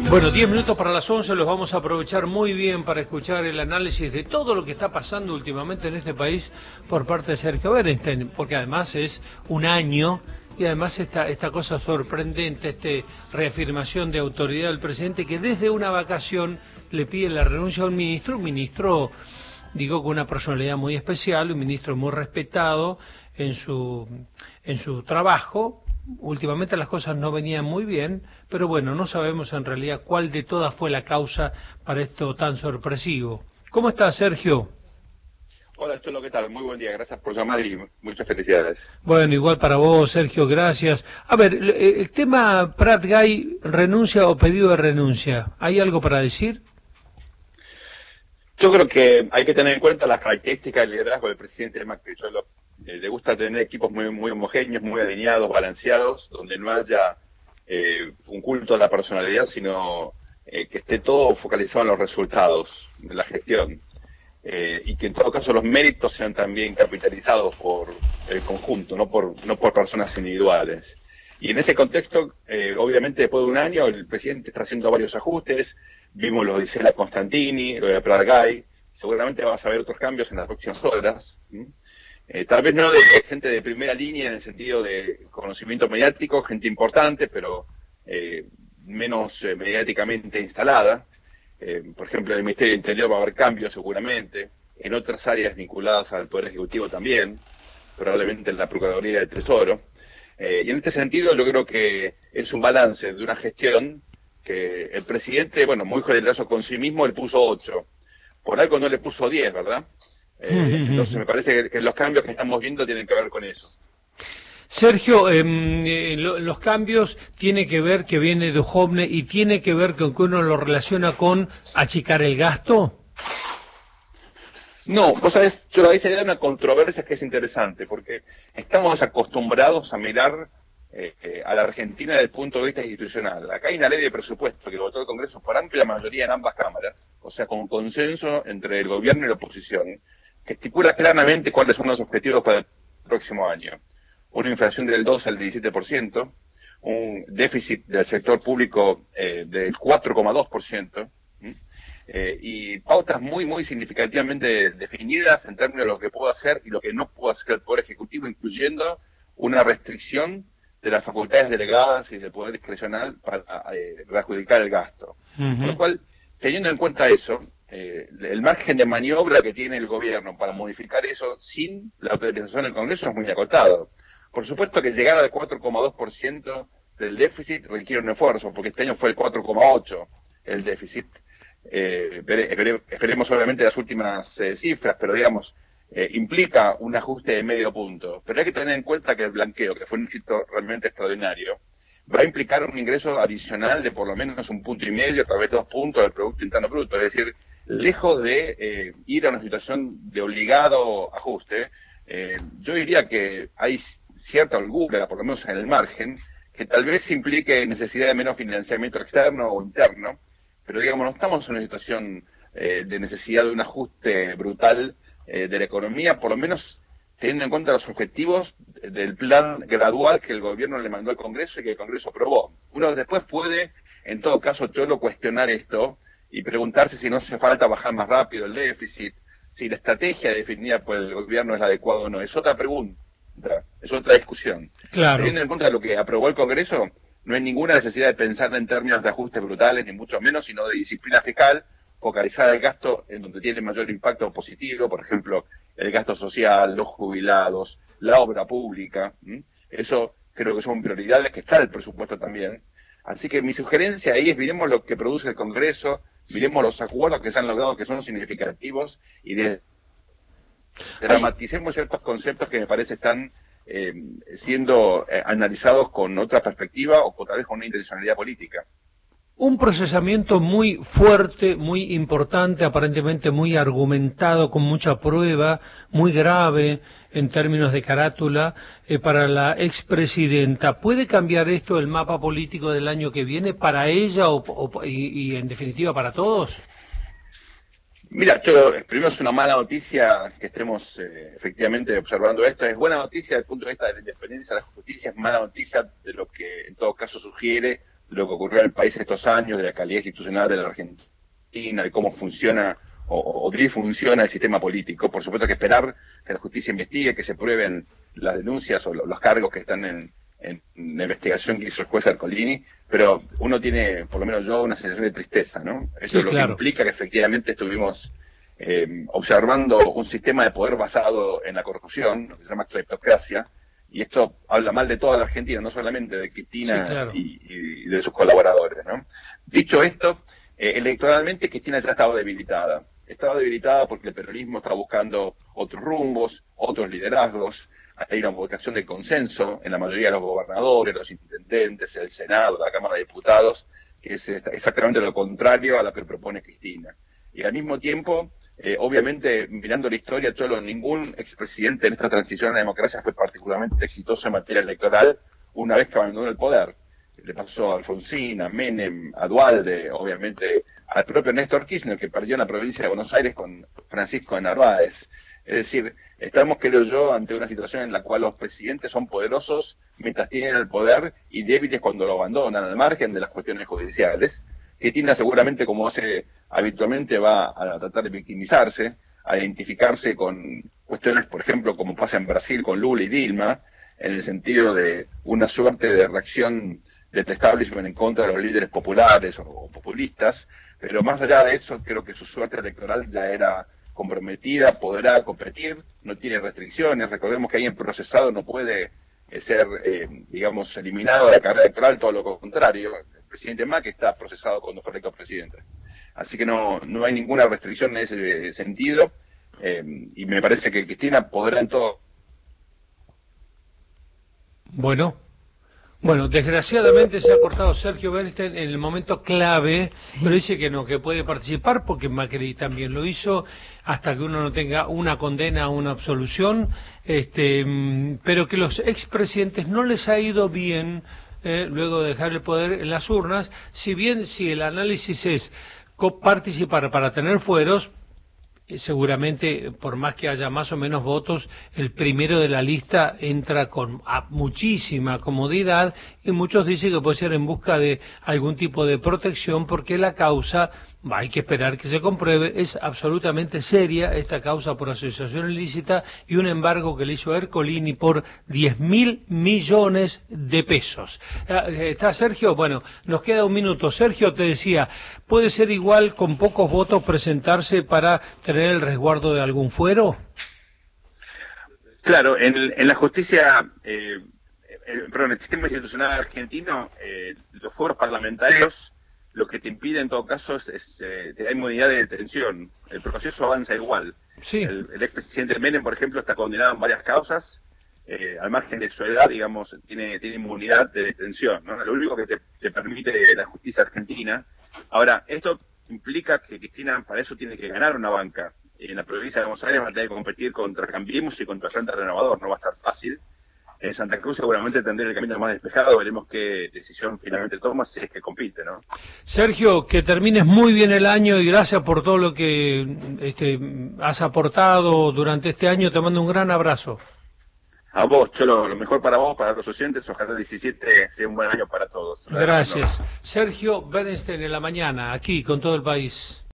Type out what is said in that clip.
Bueno, 10 minutos para las 11 los vamos a aprovechar muy bien para escuchar el análisis de todo lo que está pasando últimamente en este país por parte de Sergio Berenstein, porque además es un año y además esta cosa sorprendente, reafirmación de autoridad del presidente que desde una vacación le pide la renuncia a un ministro, digo, con una personalidad muy especial, un ministro muy respetado en su trabajo. Últimamente las cosas no venían muy bien, pero bueno, no sabemos en realidad cuál de todas fue la causa para esto tan sorpresivo. ¿Cómo estás, Sergio? Hola, Cholo, ¿qué tal? Muy buen día, gracias por llamar y muchas felicidades. Bueno, igual para vos, Sergio, gracias. A ver, el tema Prat Gay, renuncia o pedido de renuncia, ¿hay algo para decir? Yo creo que hay que tener en cuenta las características del liderazgo del presidente Macri. Le gusta tener equipos muy homogéneos, muy alineados, balanceados, donde no haya un culto a la personalidad, sino que esté todo focalizado en los resultados de la gestión. Y que en todo caso los méritos sean también capitalizados por el conjunto, no por personas individuales. Y en ese contexto, obviamente después de un año, el presidente está haciendo varios ajustes. Vimos lo de Isela Constantini, lo de Prat Gay. Seguramente vas a ver otros cambios en las próximas horas. Tal vez no de gente de primera línea en el sentido de conocimiento mediático, gente importante, pero menos mediáticamente instalada. Por ejemplo, en el Ministerio del Interior va a haber cambios seguramente, en otras áreas vinculadas al Poder Ejecutivo también, probablemente en la Procuraduría del Tesoro. Y en este sentido yo creo que es un balance de una gestión que el presidente, bueno, muy generoso con sí mismo, le puso 8. Por algo no le puso 10, ¿verdad? Entonces me parece que los cambios que estamos viendo tienen que ver con eso. Sergio, los cambios tiene que ver que viene de Duhovne y tiene que ver con que uno lo relaciona con achicar el gasto. No, vos sabés, yo ahí se da una controversia que es interesante, porque estamos acostumbrados a mirar a la Argentina desde el punto de vista institucional. Acá hay una ley de presupuesto que votó el Congreso por amplia mayoría en ambas cámaras, o sea, con consenso entre el gobierno y la oposición, que estipula claramente cuáles son los objetivos para el próximo año. Una inflación del 2 al 17%, un déficit del sector público del 4,2%, y pautas muy significativamente definidas en términos de lo que puede hacer y lo que no puede hacer el Poder Ejecutivo, incluyendo una restricción de las facultades delegadas y del Poder Discrecional para adjudicar el gasto. Con lo cual, teniendo en cuenta eso, el margen de maniobra que tiene el gobierno para modificar eso sin la autorización del Congreso es muy acotado. Por supuesto que llegar al 4,2% del déficit requiere un esfuerzo, porque este año fue el 4,8% el déficit. Esperemos obviamente las últimas cifras, pero digamos, implica un ajuste de medio punto. Pero hay que tener en cuenta que el blanqueo, que fue un éxito realmente extraordinario, va a implicar un ingreso adicional de por lo menos 1,5 puntos, tal vez 2 puntos del Producto Interno Bruto. Es decir, lejos de ir a una situación de obligado ajuste, yo diría que hay cierta holgura, por lo menos en el margen, que tal vez implique necesidad de menos financiamiento externo o interno, pero digamos, no estamos en una situación de necesidad de un ajuste brutal de la economía, por lo menos teniendo en cuenta los objetivos del plan gradual que el gobierno le mandó al Congreso y que el Congreso aprobó. Uno después puede, en todo caso, Cholo, cuestionar esto y preguntarse si no hace falta bajar más rápido el déficit, si la estrategia definida por el gobierno es la adecuada o no. Es otra pregunta, es otra discusión. Claro. Teniendo en cuenta lo que aprobó el Congreso, no hay ninguna necesidad de pensar en términos de ajustes brutales, ni mucho menos, sino de disciplina fiscal, focalizar el gasto en donde tiene mayor impacto positivo, por ejemplo, el gasto social, los jubilados, la obra pública. Eso creo que son prioridades que está en el presupuesto también. Así que mi sugerencia ahí es miremos lo que produce el Congreso, miremos los acuerdos que se han logrado que son significativos y dramaticemos ciertos conceptos que me parece están siendo analizados con otra perspectiva o tal vez con una intencionalidad política. Un procesamiento muy fuerte, muy importante, aparentemente muy argumentado, con mucha prueba, muy grave en términos de carátula para la expresidenta. ¿Puede cambiar esto el mapa político del año que viene para ella y en definitiva para todos? Mira, primero es una mala noticia que estemos efectivamente observando esto. Es buena noticia desde el punto de vista de la independencia de la justicia, es mala noticia de lo que en todo caso sugiere de lo que ocurrió en el país estos años, de la calidad institucional de la Argentina, de cómo funciona o disfunciona el sistema político. Por supuesto que esperar que la justicia investigue, que se prueben las denuncias o los cargos que están en la investigación que hizo el juez Ercolini, pero uno tiene, por lo menos yo, una sensación de tristeza, ¿no? Eso Sí, es lo claro. que implica que efectivamente estuvimos observando un sistema de poder basado en la corrupción, lo que se llama cleptocracia, y esto habla mal de toda la Argentina, no solamente de Cristina, Sí, claro. y de sus colaboradores, ¿no? Dicho esto, electoralmente Cristina ya estaba debilitada. Estaba debilitada porque el peronismo está buscando otros rumbos, otros liderazgos. Hay una vocación de consenso en la mayoría de los gobernadores, los intendentes, el Senado, la Cámara de Diputados, que es exactamente lo contrario a lo que propone Cristina. Y al mismo tiempo, obviamente, mirando la historia, Cholo, ningún expresidente en esta transición a la democracia fue particularmente exitoso en materia electoral una vez que abandonó el poder. Le pasó a Alfonsín, a Menem, a Duhalde, obviamente al propio Néstor Kirchner, que perdió en la provincia de Buenos Aires con Francisco de Narváez. Es decir, estamos, creo yo, ante una situación en la cual los presidentes son poderosos mientras tienen el poder y débiles cuando lo abandonan, al margen de las cuestiones judiciales. Cristina seguramente, como hace habitualmente, va a tratar de victimizarse, a identificarse con cuestiones, por ejemplo, como pasa en Brasil con Lula y Dilma, en el sentido de una suerte de reacción del establishment en contra de los líderes populares o populistas, pero más allá de eso, creo que su suerte electoral ya era comprometida, podrá competir, no tiene restricciones. Recordemos que alguien procesado no puede ser, digamos, eliminado de la carrera electoral, todo lo contrario. El presidente Macri está procesado cuando fue electo presidente. Así que no hay ninguna restricción en ese sentido, y me parece que Cristina podrá en todo. Bueno, desgraciadamente se ha cortado Sergio Bernstein en el momento clave, sí. Pero dice que no, que puede participar porque Macri también lo hizo, hasta que uno no tenga una condena, una absolución, pero que los expresidentes no les ha ido bien luego de dejar el poder en las urnas, si el análisis es participar para tener fueros, seguramente, por más que haya más o menos votos, el primero de la lista entra con muchísima comodidad, y muchos dicen que puede ser en busca de algún tipo de protección, porque la causa, hay que esperar que se compruebe, es absolutamente seria, esta causa por asociación ilícita y un embargo que le hizo Ercolini por 10.000 millones de pesos. ¿Está Sergio? Bueno, nos queda un minuto. Sergio, te decía, ¿puede ser igual con pocos votos presentarse para tener el resguardo de algún fuero? Claro, en la justicia, perdón, el sistema institucional argentino, los foros parlamentarios, lo que te impide en todo caso te da inmunidad de detención. El proceso avanza igual. Sí. El expresidente Menem, por ejemplo, está condenado en varias causas, al margen de su edad, digamos, tiene inmunidad de detención, ¿no? Lo único que te permite la justicia argentina. Ahora, esto implica que Cristina para eso tiene que ganar una banca. En la provincia de Buenos Aires va a tener que competir contra Cambiemos y contra Frente Renovador, no va a estar fácil. En Santa Cruz seguramente tendrá el camino más despejado, veremos qué decisión finalmente toma si es que compite, ¿no? Sergio, que termines muy bien el año y gracias por todo lo que has aportado durante este año, te mando un gran abrazo. A vos, Cholo, lo mejor para vos, para los oyentes, ojalá el 17 sea un buen año para todos. Gracias. Sergio Bernstein en la mañana, aquí con todo el país.